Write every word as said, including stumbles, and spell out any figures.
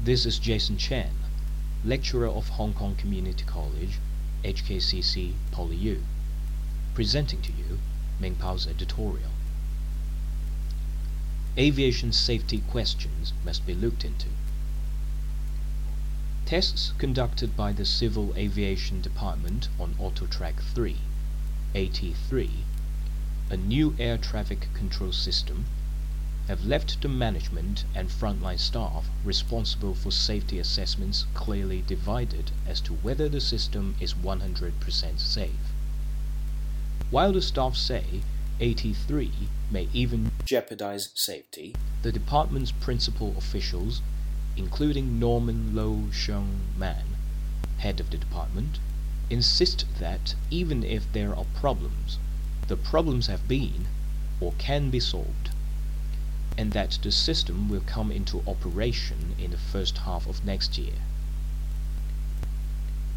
This is Jason Chen, lecturer of Hong Kong Community College, H K C C PolyU, presenting to you Ming Pao's editorial. Aviation safety questions must be looked into. Tests conducted by the Civil Aviation Department on AutoTrack three, A T three, a new air traffic control system, have left the management and frontline staff responsible for safety assessments clearly divided as to whether the system is one hundred percent safe. While the staff say A T three may even jeopardize safety, the department's principal officials, including Norman Lo Sheng Man, head of the department, insist that even if there are problems, the problems have been or can be solved, and that the system will come into operation in the first half of next year.